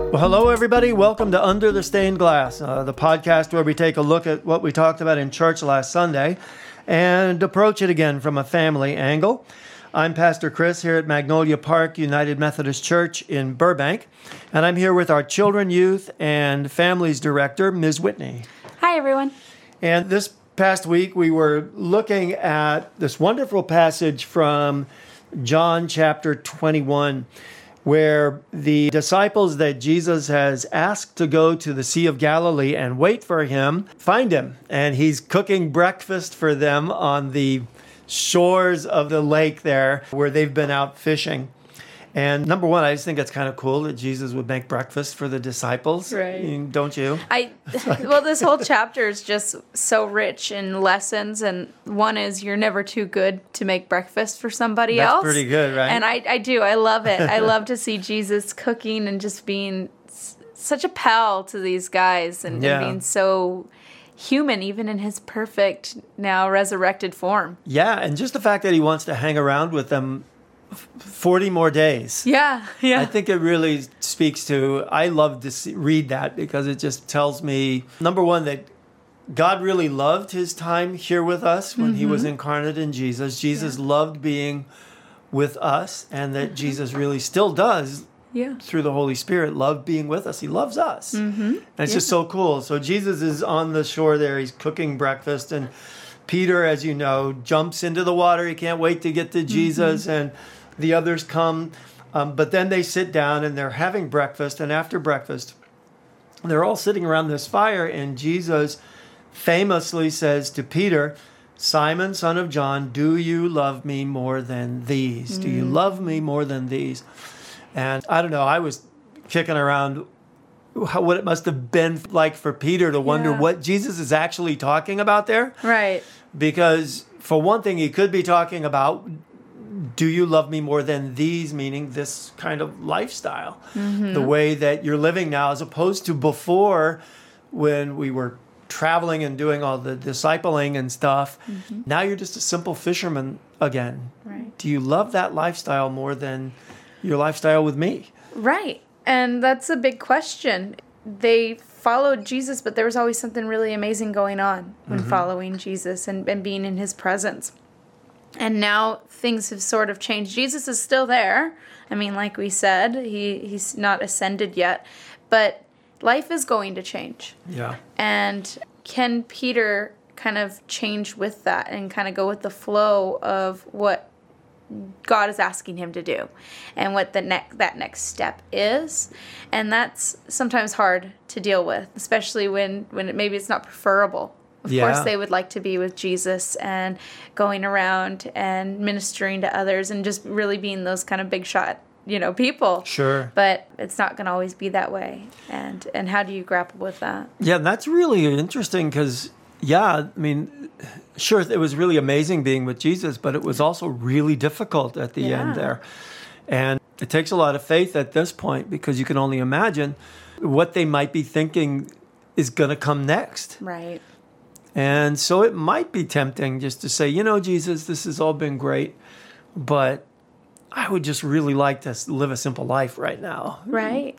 Well, hello, everybody. Welcome to Under the Stained Glass, the podcast where we take a look at what we talked about in church last Sunday and approach it again from a family angle. I'm Pastor Chris here at Magnolia Park United Methodist Church in Burbank, and I'm here with our Children, Youth, and Families Director, Ms. Whitney. Hi, everyone. And this past week, we were looking at this wonderful passage from John chapter 21, where the disciples that Jesus has asked to go to the Sea of Galilee and wait for him, find him. And he's cooking breakfast for them on the shores of the lake there where they've been out fishing. And number one, I just think it's kind of cool that Jesus would make breakfast for the disciples. Right. Don't you? Well, this whole chapter is just so rich in lessons. And one is you're never too good to make breakfast for somebody else. That's pretty good, right? And I do. I love it. I love to see Jesus cooking and just being such a pal to these guys and being so human, even in his perfect, now resurrected form. Yeah, and just the fact that he wants to hang around with them 40 more days. Yeah. I think it really speaks to, I love to read that because it just tells me, number one, that God really loved his time here with us when he was incarnate in Jesus. Jesus loved being with us, and that Jesus really still does, through the Holy Spirit, love being with us. He loves us. And it's just so cool. So Jesus is on the shore there. He's cooking breakfast, and Peter, as you know, jumps into the water. He can't wait to get to Jesus, and the others come. But then they sit down, and they're having breakfast. And after breakfast, they're all sitting around this fire, and Jesus famously says to Peter, "Simon, son of John, do you love me more than these? Do you love me more than these?" And I don't know, I was kicking around what it must have been like for Peter to wonder what Jesus is actually talking about there. Right. Because for one thing, he could be talking about, do you love me more than these, meaning this kind of lifestyle, the way that you're living now, as opposed to before when we were traveling and doing all the discipling and stuff. Now you're just a simple fisherman again. Right. Do you love that lifestyle more than your lifestyle with me? Right. And that's a big question. They followed Jesus, but there was always something really amazing going on when following Jesus and being in his presence. And now things have sort of changed. Jesus is still there. I mean, like we said, he's not ascended yet, but life is going to change. Yeah. And can Peter kind of change with that and kind of go with the flow of what God is asking him to do and what that next step is? And that's sometimes hard to deal with, especially when maybe it's not preferable. Of course, they would like to be with Jesus and going around and ministering to others and just really being those kind of big shot, people. Sure. But it's not going to always be that way. And how do you grapple with that? Yeah, that's really interesting because, I mean, sure, it was really amazing being with Jesus, but it was also really difficult at the end there. And it takes a lot of faith at this point because you can only imagine what they might be thinking is going to come next. Right. And so it might be tempting just to say, Jesus, this has all been great, but I would just really like to live a simple life right now. Right.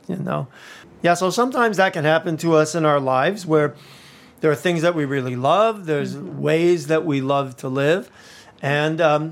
Yeah, so sometimes that can happen to us in our lives where there are things that we really love. There's ways that we love to live. And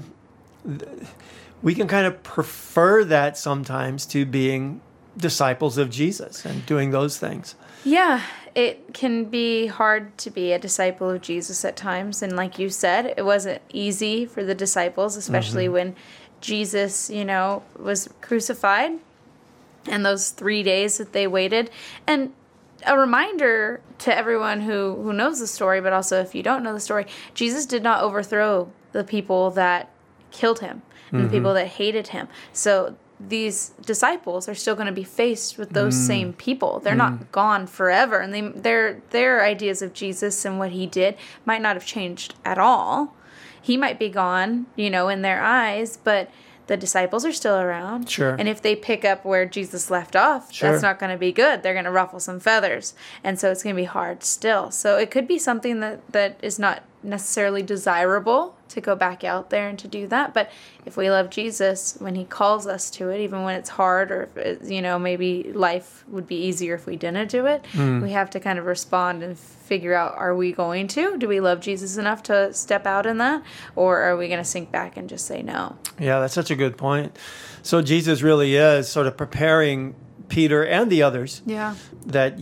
we can kind of prefer that sometimes to being disciples of Jesus and doing those things. Yeah, it can be hard to be a disciple of Jesus at times. And like you said, it wasn't easy for the disciples, especially when Jesus, was crucified and those 3 days that they waited. And a reminder to everyone who knows the story, but also if you don't know the story, Jesus did not overthrow the people that killed him and the people that hated him. So these disciples are still going to be faced with those same people. They're not gone forever. And their ideas of Jesus and what he did might not have changed at all. He might be gone, in their eyes, but the disciples are still around. Sure. And if they pick up where Jesus left off, that's not going to be good. They're going to ruffle some feathers. And so it's going to be hard still. So it could be something that is not necessarily desirable to go back out there and to do that. But if we love Jesus, when he calls us to it, even when it's hard, or if it, maybe life would be easier if we didn't do it, we have to kind of respond and figure out, are we going to? Do we love Jesus enough to step out in that? Or are we going to sink back and just say no? Yeah, that's such a good point. So Jesus really is sort of preparing Peter and the others that,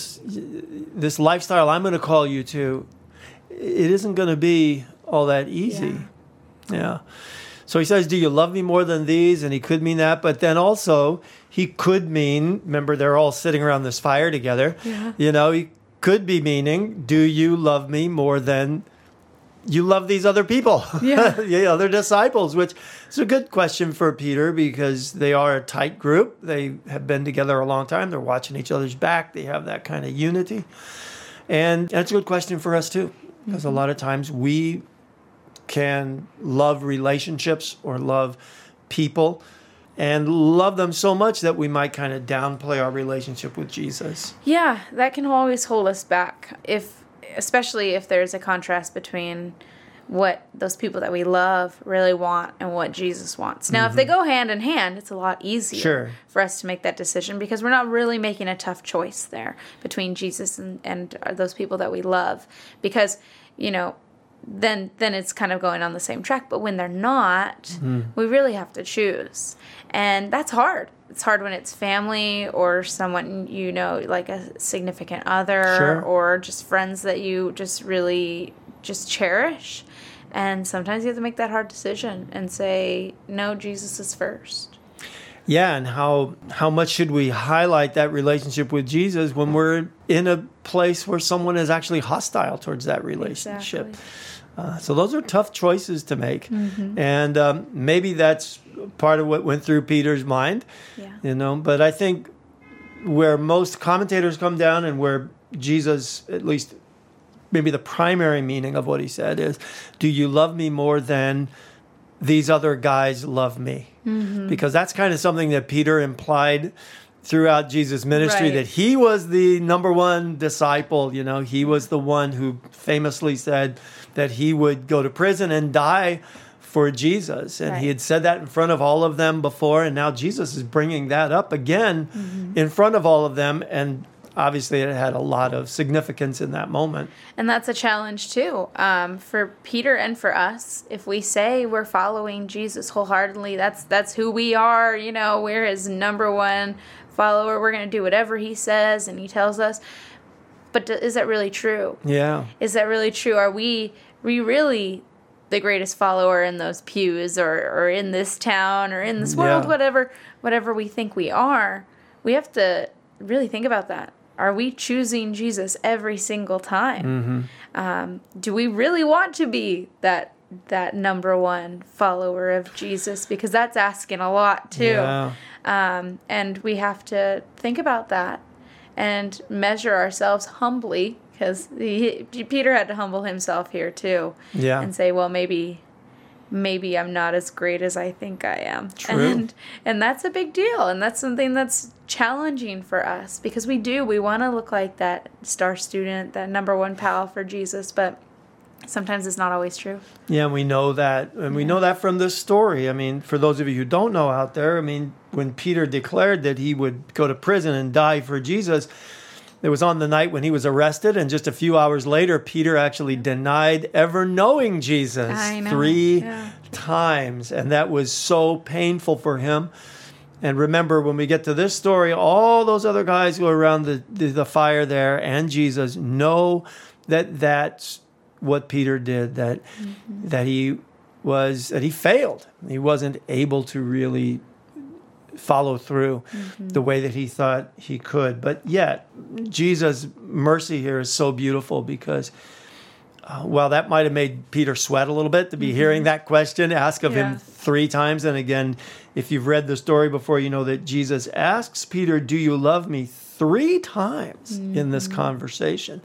this lifestyle I'm going to call you to, it isn't going to be all that easy. Yeah. So he says, do you love me more than these? And he could mean that, but then also he could mean, remember, they're all sitting around this fire together. Yeah. He could be meaning, do you love me more than you love these other people, the other disciples, which is a good question for Peter because they are a tight group. They have been together a long time. They're watching each other's back. They have that kind of unity. And that's a good question for us too, because a lot of times we can love relationships or love people and love them so much that we might kind of downplay our relationship with Jesus. Yeah, that can always hold us back, especially if there's a contrast between what those people that we love really want and what Jesus wants. Now, if they go hand in hand, it's a lot easier for us to make that decision because we're not really making a tough choice there between Jesus and those people that we love. Because, then it's kind of going on the same track. But when they're not, we really have to choose. And that's hard. It's hard when it's family or someone, like a significant other or just friends that you just really just cherish. And sometimes you have to make that hard decision and say, no, Jesus is first. Yeah, and how much should we highlight that relationship with Jesus when we're in a place where someone is actually hostile towards that relationship? Exactly. So those are tough choices to make. And maybe that's part of what went through Peter's mind, But I think where most commentators come down and where Jesus, at least maybe the primary meaning of what he said is, do you love me more than these other guys love me? Because that's kind of something that Peter implied throughout Jesus' ministry, that he was the number one disciple. He was the one who famously said that he would go to prison and die for Jesus. And he had said that in front of all of them before. And now Jesus is bringing that up again in front of all of them. And obviously it had a lot of significance in that moment. And that's a challenge too, for Peter and for us. If we say we're following Jesus wholeheartedly, that's who we are. We're his number one follower. We're going to do whatever he says and he tells us. But is that really true? Yeah. Is that really true? Are we really the greatest follower in those pews or in this town or in this world, whatever we think we are? We have to really think about that. Are we choosing Jesus every single time? Do we really want to be that number one follower of Jesus? Because that's asking a lot too. Yeah. And we have to think about that and measure ourselves humbly, because Peter had to humble himself here too. Yeah. And say, well, maybe I'm not as great as I think I am. True. And that's a big deal. And that's something that's challenging for us because we want to look like that star student, that number one pal for Jesus, but sometimes it's not always true. Yeah, and we know that. And we know that from this story. I mean, for those of you who don't know out there, when Peter declared that he would go to prison and die for Jesus, it was on the night when he was arrested, and just a few hours later, Peter actually denied ever knowing Jesus 3 times, and that was so painful for him. And remember, when we get to this story, all those other guys who are around the fire there and Jesus know that that's what Peter did, that he failed. He wasn't able to really follow through the way that he thought he could. But yet, Jesus' mercy here is so beautiful because while that might have made Peter sweat a little bit to be hearing that question asked of him 3 times. And again, if you've read the story before, you know that Jesus asks Peter, do you love me 3 times in this conversation?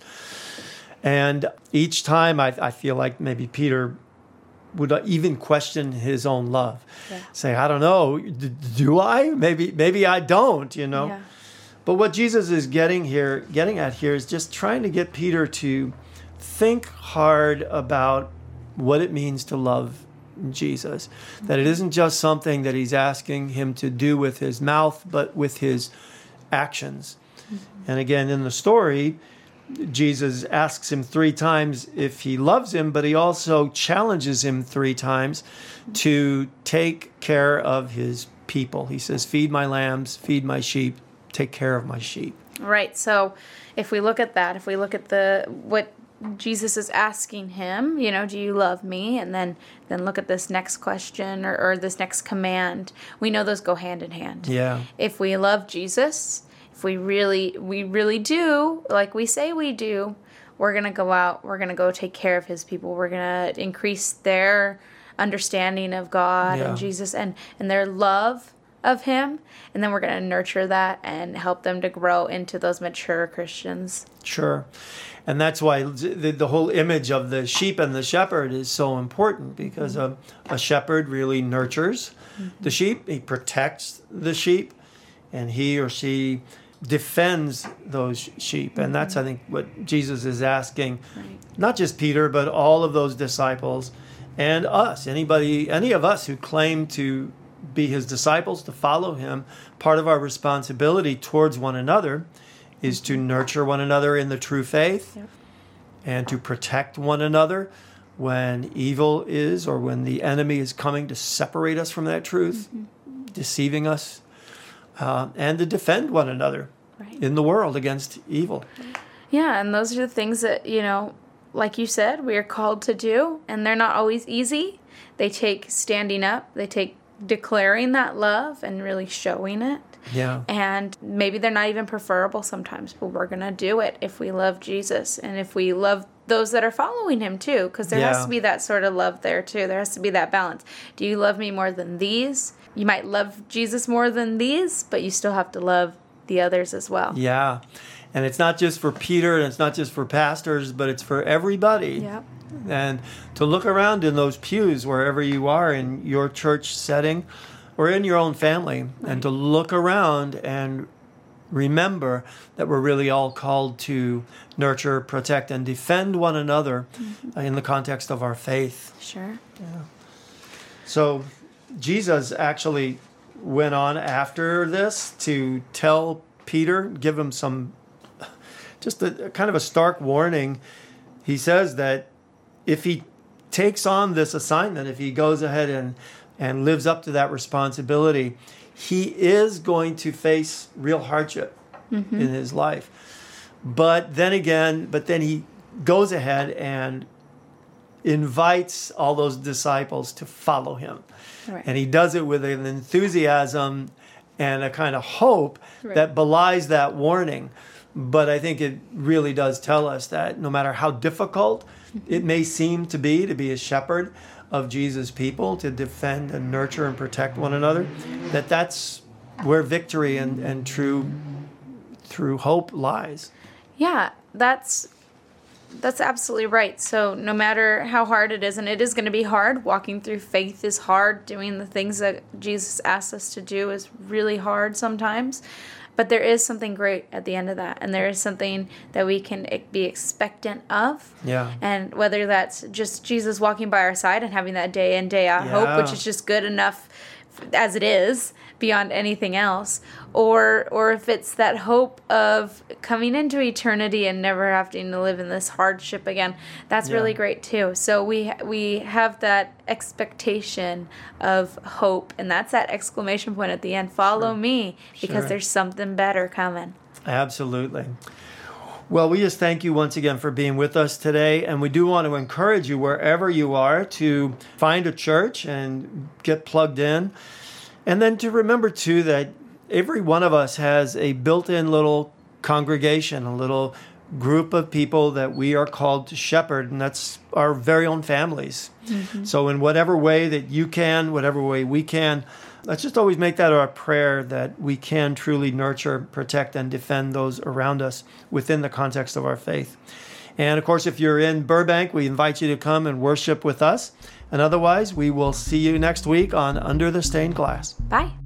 And each time I feel like maybe Peter would even question his own love. Say, I don't know, do I? Maybe I don't, But what Jesus is getting at here is just trying to get Peter to think hard about what it means to love Jesus. That it isn't just something that he's asking him to do with his mouth, but with his actions. And again, in the story, Jesus asks him 3 times if he loves him, but he also challenges him 3 times to take care of his people. He says, feed my lambs, feed my sheep, take care of my sheep. Right. So if we look at that, if we look at what Jesus is asking him, do you love me? And then look at this next question or this next command. We know those go hand in hand. Yeah. If we love Jesus, if we really do, like we say we do, we're going to go out, we're going to go take care of his people. We're going to increase their understanding of God and Jesus and their love of him. And then we're going to nurture that and help them to grow into those mature Christians. Sure. And that's why the whole image of the sheep and the shepherd is so important, because a shepherd really nurtures the sheep. He protects the sheep, and he or she defends those sheep. And that's, I think, what Jesus is asking, not just Peter, but all of those disciples and us, any of us who claim to be his disciples, to follow him. Part of our responsibility towards one another is to nurture one another in the true faith and to protect one another when evil is, or when the enemy is coming to separate us from that truth, deceiving us, and to defend one another in the world against evil. Yeah, and those are the things that, like you said, we are called to do, and they're not always easy. They take standing up, they take declaring that love and really showing it. Yeah. And maybe they're not even preferable sometimes, but we're going to do it if we love Jesus and if we love those that are following him too, because there has to be that sort of love there too. There has to be that balance. Do you love me more than these? You might love Jesus more than these, but you still have to love the others as well. Yeah. And it's not just for Peter, and it's not just for pastors, but it's for everybody. Yep. And to look around in those pews, wherever you are in your church setting or in your own family, and to look around and remember that we're really all called to nurture, protect, and defend one another in the context of our faith. Sure. Yeah. So Jesus actually went on after this to tell Peter, give him just a kind of a stark warning. He says that if he takes on this assignment, if he goes ahead and lives up to that responsibility, he is going to face real hardship in his life. But then he goes ahead and invites all those disciples to follow him. Right. And he does it with an enthusiasm and a kind of hope that belies that warning. But I think it really does tell us that no matter how difficult it may seem to be a shepherd of Jesus' people, to defend and nurture and protect one another, that's where victory and true hope lies. Yeah, that's absolutely right. So no matter how hard it is, and it is going to be hard, walking through faith is hard, doing the things that Jesus asks us to do is really hard sometimes. But there is something great at the end of that, and there is something that we can be expectant of. Yeah. And whether that's just Jesus walking by our side and having that day in, day out hope, which is just good enough as it is, beyond anything else, or if it's that hope of coming into eternity and never having to live in this hardship again, that's really great too. So we have that expectation of hope, and that's that exclamation point at the end, follow me, because there's something better coming. Absolutely. Well, we just thank you once again for being with us today, and we do want to encourage you wherever you are to find a church and get plugged in. And then to remember, too, that every one of us has a built-in little congregation, a little group of people that we are called to shepherd, and that's our very own families. So in whatever way that you can, whatever way we can, let's just always make that our prayer, that we can truly nurture, protect, and defend those around us within the context of our faith. And, of course, if you're in Burbank, we invite you to come and worship with us. And otherwise, we will see you next week on Under the Stained Glass. Bye.